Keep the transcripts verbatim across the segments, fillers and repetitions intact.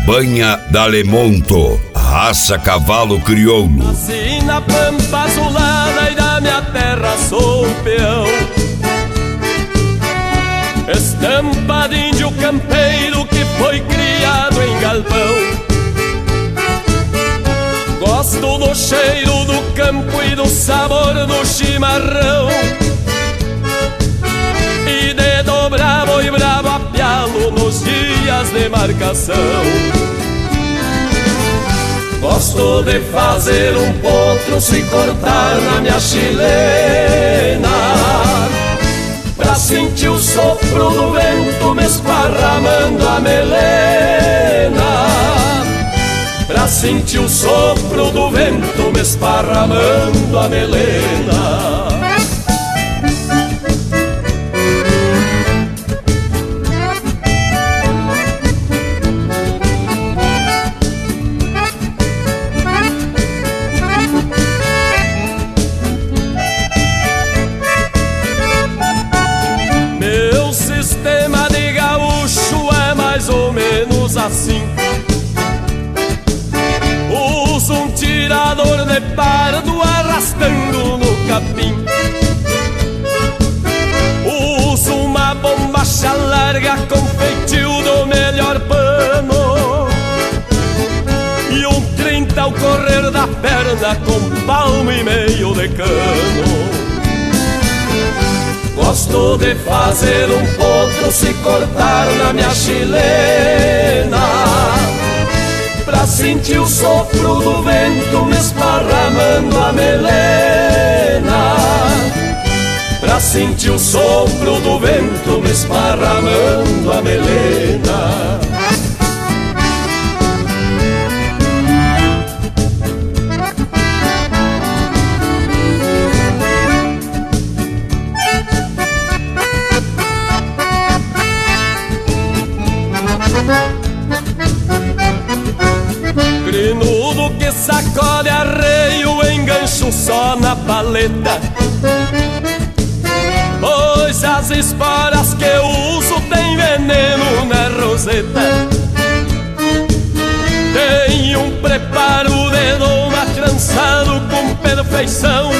Banha d'Alemonto, raça cavalo crioulo. Nasci na pampa azulada e da minha terra sou peão. Estampa de índio campeiro que foi criado em galpão. Gosto do cheiro do campo e do sabor do chimarrão, e de dobrar boi bravo a pialo nos dias de marcação. Gosto de fazer um potro se cortar na minha chilena, pra sentir o sopro do vento me esparramando a melena. Pra sentir o sopro do vento me esparramando a melena. Meu sistema de gaúcho é mais ou menos assim. Uso um tirador de pardo arrastando no capim. Uso uma bombacha larga com feitio do melhor pano, e um trinta ao correr da perna com palmo e meio de cano. Gosto de fazer um potro se cortar na minha chilena, pra sentir o sopro do vento me esparramando a melena. Pra sentir o sopro do vento me esparramando a melena. Grinudo que sacode arreio, engancho só na paleta, pois as esporas que eu uso tem veneno na roseta. Tem um preparo de doma trançado com perfeição,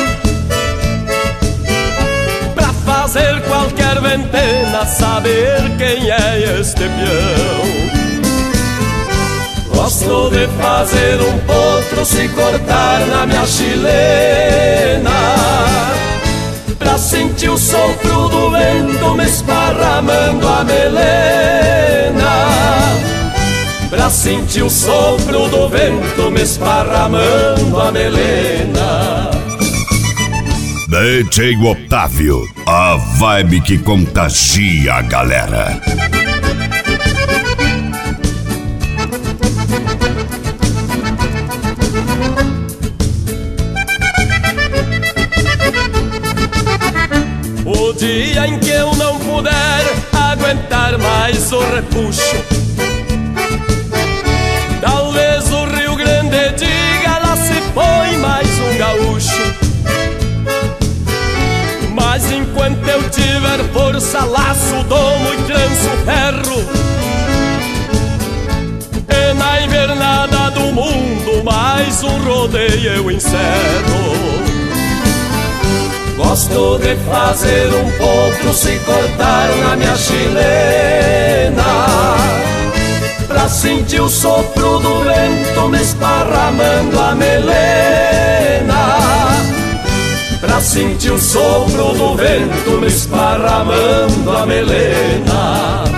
pra fazer qualquer ventena saber quem é este peão. Gosto de fazer um potro se cortar na minha chilena, pra sentir o sopro do vento me esparramando a melena. Pra sentir o sopro do vento me esparramando a melena. D J Otávio, a vibe que contagia a galera. O dia em que eu não puder aguentar mais o repuxo, talvez o Rio Grande diga: lá se foi mais um gaúcho. Mas enquanto eu tiver força, laço, domo e tranço ferro, e na invernada do mundo mais um rodeio eu encerro. Gosto de fazer um potro se cortar na minha chilena, pra sentir o sopro do vento me esparramando a melena. Pra sentir o sopro do vento me esparramando a melena.